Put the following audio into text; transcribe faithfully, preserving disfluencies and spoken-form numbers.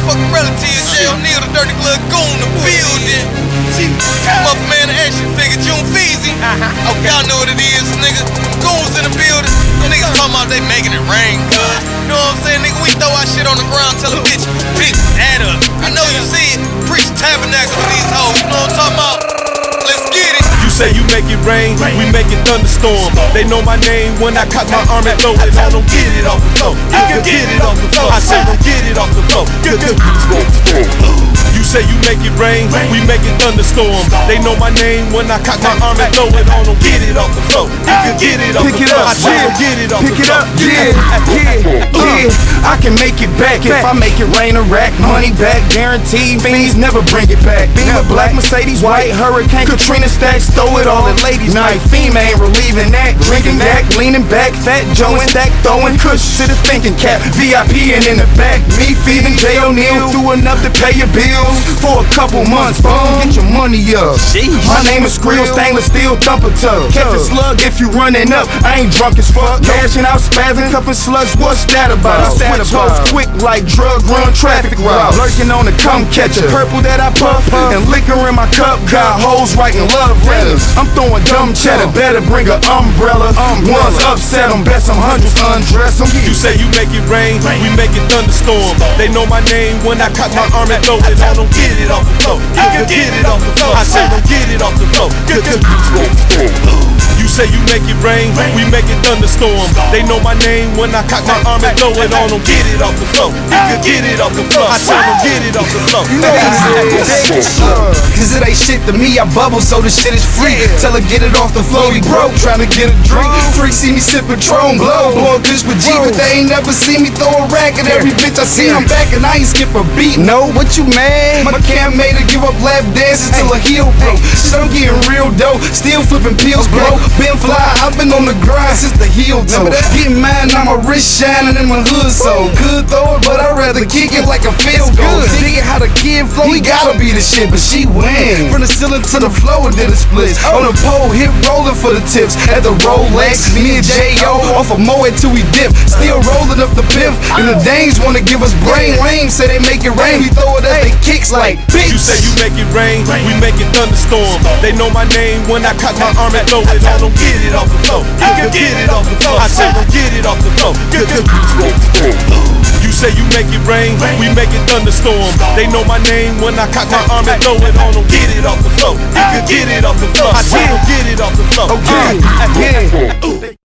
motherfucking relatives, Jay O'Neal, the Dirty Glove Goon, the building. Motherfucker man, the action figure, June Feezy. Okay, y'all know what it is, nigga. Goons in the building. Them niggas talking about they making it rain, cuz. You know what I'm saying, nigga? We throw our shit on the ground, tell a bitch, bitch, add up. I know you see it. Preach tabernacle for these hoes. You know what I'm talking about? Let's get it. You say you make it rain, we make it thunderstorm. They know my name when I cock my arm and throw it. I don't get it off the floor. You can get it off the floor. I say don't get it off the floor. You say you make it rain, we make it thunderstorm. They know my name when I cock my arm and throw it. I don't get it off the floor. You can get it off the floor. I say don't get it off the floor. Pick it up, yeah, yeah, yeah. I can make it back if I make it rain or rack. Money back, guaranteed. Fiends never bring it back. Beam a black Mercedes, white Hurricane, Katrina stacks. Throw it all at ladies night. Female ain't relieving that. Drinking back, leaning back, fat Joe and stack, throwing kush to the thinking cap. V I P and in the back, me feeding Jay O'Neal. Through enough to pay your bills for a couple months. Boom, get your money up. My name is Skrill, stainless steel thumper tub. Catch a slug if you running up. I ain't drunk as fuck. Cashing out, spazzing, cuffing slugs. What's that about? Switch hoes quick like drug run traffic route. Lurking on the come catcher. Purple that I puff and liquor in my cup. Got hoes writing love letters. I'm throwing dumb cheddar. Better bring an umbrella. One's upset them, bet some hundreds undress them. You say you make it rain, we make it thunderstorm. They know my name when I cock my arm and throw it. I don't get it off the floor. You can get it off the floor. I say don't get it off the floor. You say you make it rain, we make it thunderstorm. They know my name when I cock my arm and throw it. I don't get it off the floor. You can get it off the floor. I say don't get it off the floor. Cause it ain't shit to me, I bubble so the shit is free. Tell her get it off the floor, he broke, tryna get a drink. Freak see me sip Patron, blow, blow a bitch with G, but they ain't never seen me throw a rack at every bitch I see. I'm back and I ain't skip a beat. No, what you mad? My cam made her give up lap dances till her heel broke. Shit, I'm getting real dope, still flipping pills, bro. Been fly, I've been on the grind since the heel toe. Getting mine, now my wrist shining in my hood, so could throw it, but I'd rather kick it like a field goal. Digging how the kid flow, he gotta be the shit, but she win. From the ceiling to the floor, and did a split. On the pole, hit rolling for the tips. At the Rolex, me and J O off a Moet till we dip. Still rolling up the pimp, and the dames wanna give us brain. Lame say they make it rain, we throw it at they kicks like bitch. You say you make it rain, we make it thunderstorm. They know my name when I cock my arm and throw it. I don't get it off the floor. You can get it off the floor. I say don't get it off the floor. You say you make it rain, we make it thunderstorm. They know my name when I cock my arm and throw it. I don't get it off the floor. You can get it off the floor. I say don't get it off the floor. Okay, yeah.